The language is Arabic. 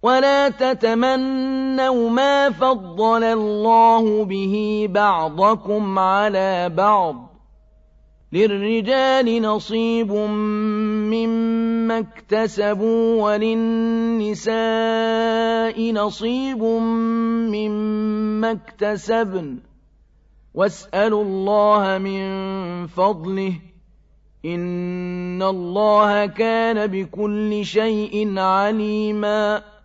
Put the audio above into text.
ولا تتمنوا ما فضل الله به بعضكم على بعض للرجال نصيب مما اكتسبوا وللنساء نصيب مما اكتسبن واسألوا الله من فضله إن الله كان بكل شيء عليما